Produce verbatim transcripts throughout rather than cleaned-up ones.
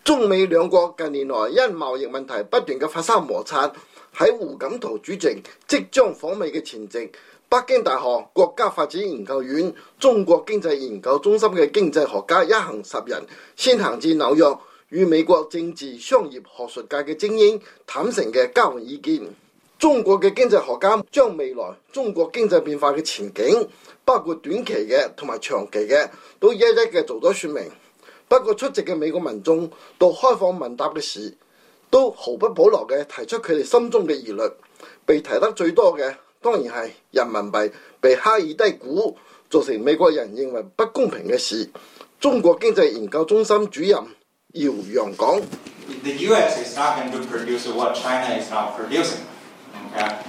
中美兩國近年來因貿易問題不斷嘅發生摩擦，喺胡錦濤主席即將訪美嘅前夕，北京大學國家發展研究院中國經濟研究中心嘅經濟學家一行十人先行至紐約，與美國政治、商業、學術界嘅精英坦誠嘅交換意見。中國嘅經濟學家將未來中國經濟變化嘅前景，包括短期嘅同埋長期嘅，都一一嘅做咗說明。不過出席嘅美國民眾到開放問答嘅時，都毫不保留嘅提出佢哋心中嘅疑慮。被提得最多嘅當然係人民幣被刻意低估，造成美國人認為不公平嘅事。中國經濟研究中心主任姚洋講 ：The U S is not going to produce what China is not producing. Okay?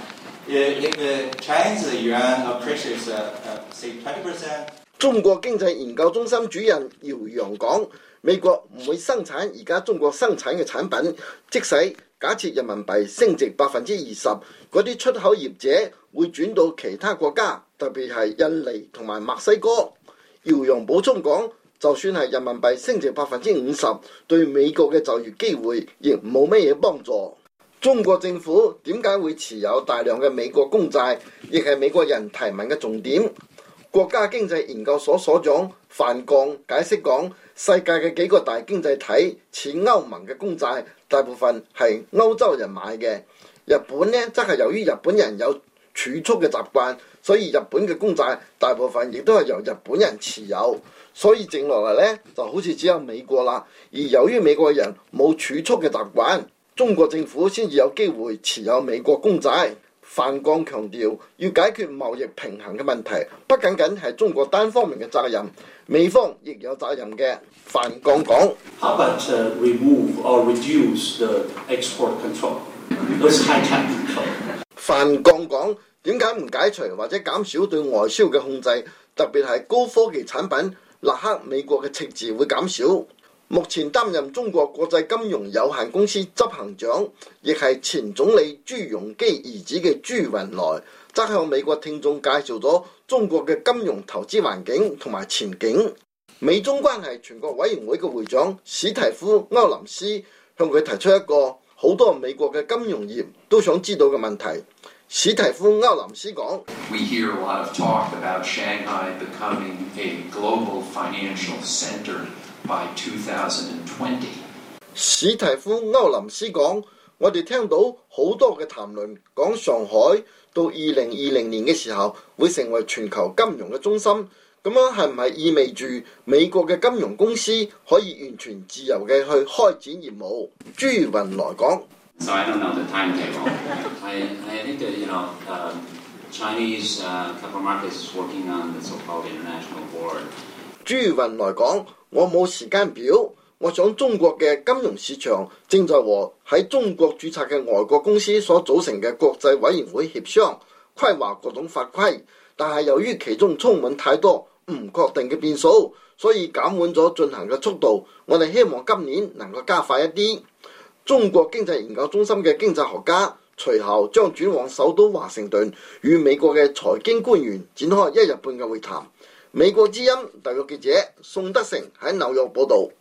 If the Chinese yuan appreciates, uh, say twenty percent. 中國經濟研究中心主任姚洋講，美國唔會生產而家中國生產嘅產品，即使假設人民幣升值百分之二十，嗰啲出口業者會轉到其他國家，特別係印尼同埋墨西哥。姚洋補充講，就算係人民幣升值百分之五十，對美國嘅就業機會亦冇咩嘢幫助。中國政府點解會持有大量嘅美國公債，亦係美國人提問嘅重點。國家經濟研究所所長范鋼解釋講，世界嘅幾個大經濟體似歐盟嘅公債，大部分係歐洲人買嘅。日本呢，則係由於日本人有儲蓄嘅習慣，所以日本嘅公債大部分亦都係由日本人持有。所以剩落嚟呢，就好似只有美國啦。而由於美國人冇儲蓄嘅習慣，中國政府先至有機會持有美國公債。范鋼強調，要解決貿易平衡嘅問題，不僅僅係中國單方面嘅責任，美方亦有責任嘅。范鋼講： How about uh, remove or reduce the export control? Those high-tech control. 范鋼講，點解唔解除或者減少對外銷嘅控制？特別係高科技產品，立刻美國嘅赤字會減少。目前擔任中國國際金融有限公司執行長，亦係前總理朱鎔基兒子嘅朱雲來，則向美國聽眾介紹咗中國嘅金融投資環境同埋前景。美中關係全國委員會嘅會長史提夫歐林斯向佢提出一個好多美國嘅金融業都想知道嘅問題。史提夫歐林斯講： We hear a lot of talk about Shanghai becoming a global financial center.By two thousand twenty， 史提夫歐林斯講，我哋聽到好多嘅談論，講上海到二零二零年嘅時候會成為全球金融嘅中心，咁樣係唔係意味住美國嘅金融公司可以完全自由嘅去開展業務？朱雲來講。 So I don't know the timetable. I, I think that, you know, uh, Chinese uh, capital markets is working on the so-called international board. 朱雲來講，我冇時間表，我想中國嘅金融市場正在和喺中國註冊嘅外國公司所組成嘅國際委員會協商，規劃各種法規，但係由於其中充滿太多唔確定嘅變數，所以減緩咗進行嘅速度。我哋希望今年能夠加快一啲。中國經濟研究中心嘅經濟學家隨後將轉往首都華盛頓，與美國嘅財經官員展開一日半嘅會談。美國之音特約記者宋德成喺紐約報導。